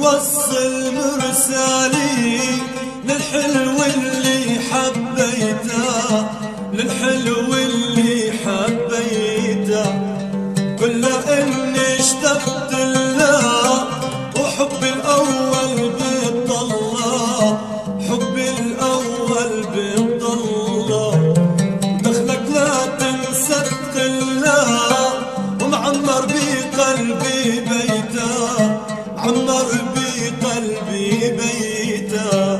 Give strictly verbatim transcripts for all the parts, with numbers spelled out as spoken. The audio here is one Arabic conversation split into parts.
وصل مرسالي للحلو اللي حبيته، للحلو اللي حبيته، كل اني اشتقت له وحبي الاول بيضله، حبي الاول بيضله، دخلك لا تنسى تخله ومعمر بقلبي بيته، عمر بقلبي بيته.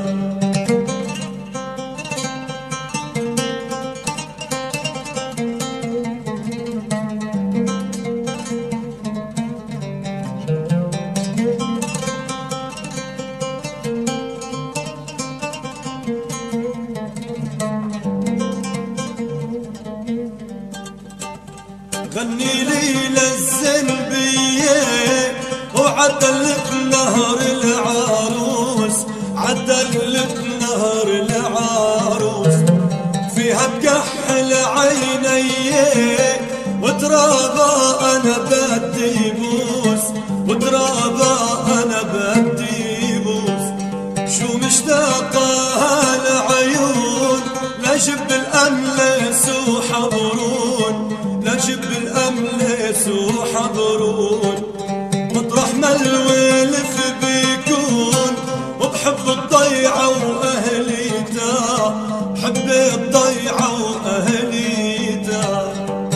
غني لي للزنبية وعدلت نهر العروس، عدلت نهر العروس، فيها بكحل عيني وترابا انا بدي بوس، وترابا انا بدي بوس، شو مشتاقة العيون لجب الاملس وحضرون، لجب الاملس وحضرون، مطرح ما الولف بيكون وبحب الضيعة واهليتا، بحب الضيعة واهليتا.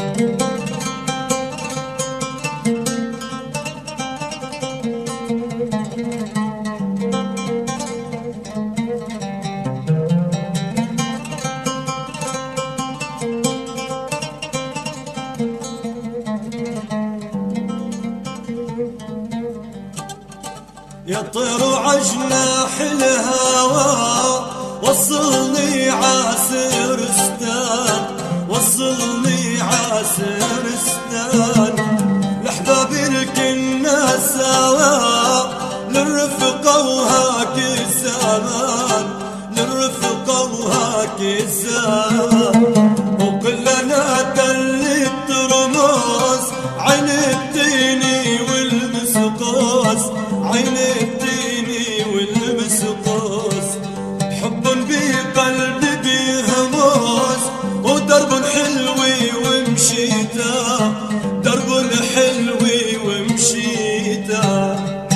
يطير عجناح الهوى وصلني عاسرستان، وصلني عاسرستان، لحبابي الكنا سوا للرفقة وهاك الزمان، للرفقة وهاك الزمان، وكلنا دلت رموز عين الديني والمسقوس، عين الديني والمسقوس، حب بقلبي بيهموس ودرب حلوي ومشيته، درب حلوي ومشيته.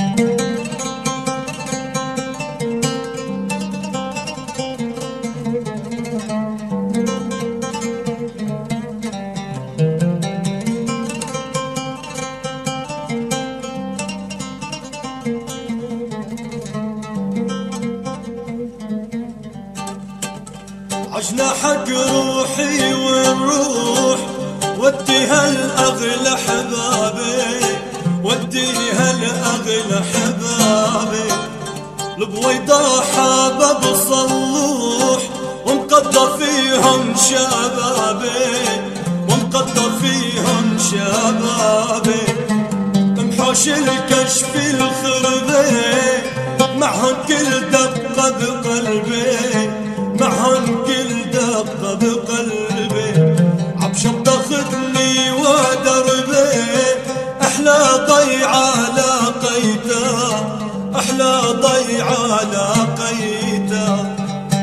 عجناحك روحي والروح وديها لأغلى حبابي، وديها لأغلى حبابي، البويضة حباب صلوح ومقضى فيهم شبابي، ومقضى فيهم شبابي، محوش الكشف الخربي معهم كل دقة بقلبي، معهم كل دقة بقلبي، عبشر تاخذني ودربي، احلى ضيعة لاقيتها، احلى ضيعة لاقيتها.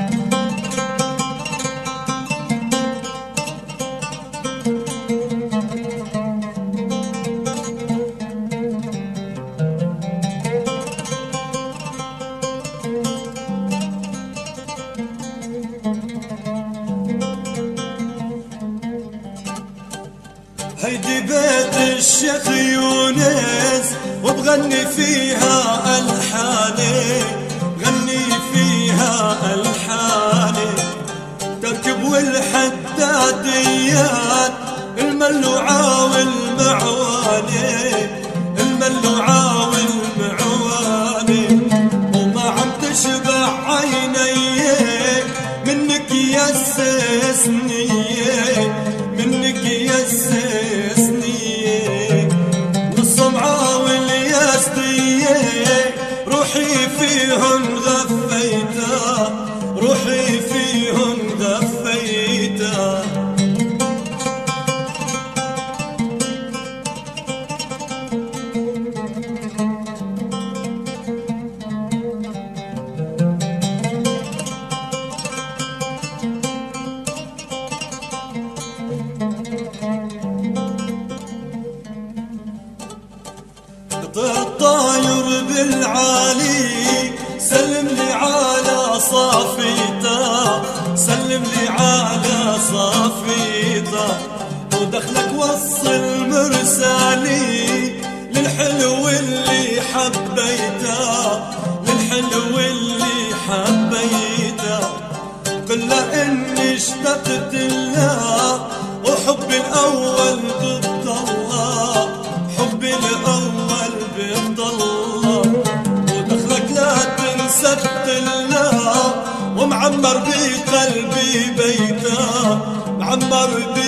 هيدي بيت الشيخ يونس وبغني فيها ألحاني، غني فيها ألحاني، تركب والحداديات الملوعة والمعواني، الملوعة والمعواني، وما عم تشبع عيني منك يسسني، منك يسسني، والصمعة والياسدية روحي فيهم غفيتا، روحي فيهم غفيتا. الطاير بالعالي سلم لي على صافيته، سلم لي على صافيته، ودخلك وصل مرسالي للحلو اللي حبيته، للحلو اللي حبيته، قل له اني اشتقت له وحبي الاول ضد الله، حبي الاول ضد الله، ودخلك لا تنسى الله، ومعمر بقلبي بيته، معمر